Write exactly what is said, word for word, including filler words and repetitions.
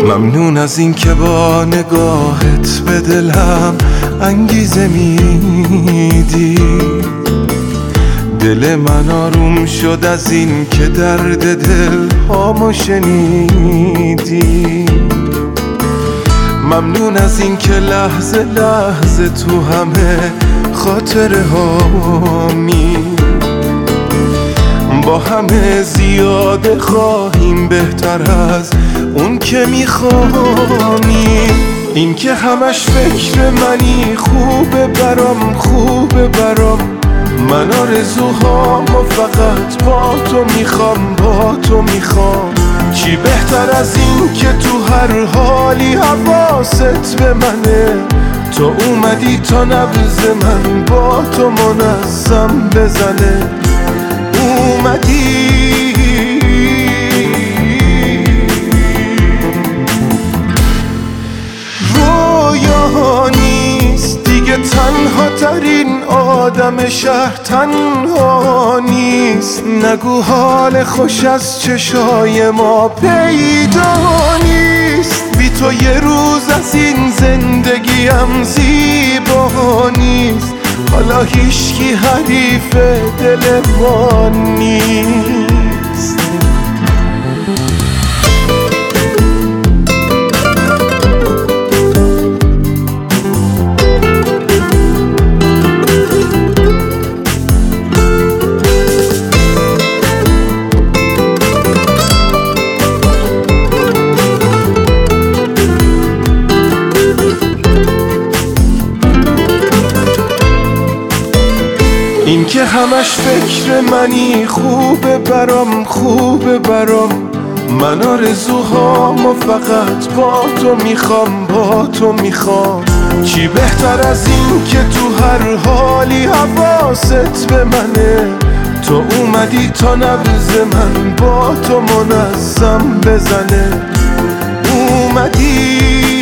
ممنون از این که با نگاهت به دلم انگیزه میدی. دل من آروم شد از این که درد دل هامو شنیدی. ممنون از این که لحظه لحظه تو همه خاطره هامی با همه زیاده خواهیم بهتر از اون که میخوانی. این که همش فکر منی خوبه برام خوبه برام. من آرزوهامو فقط با تو میخوام با تو میخوام. چی بهتر از این که تو هر حالی حواست به منه. تو اومدی تا نبض من با تو منظم بزنه. اومدی رویا نیست دیگه، تنها ترین آدم شهر تنها نیست. نگو حال خوش از چشای ما پیدا نیست. بی تو یه روز از این زندگیم زیبا نیست. حالا هیچکی حریف دل ما نیست. این که همش فکر منی خوبه برام خوبه برام. من آرزوهامو فقط با تو میخوام با تو میخوام. چی بهتر از این که تو هر حالی حواست به منه. تو اومدی تا نبض من با تو منظم بزنه. اومدی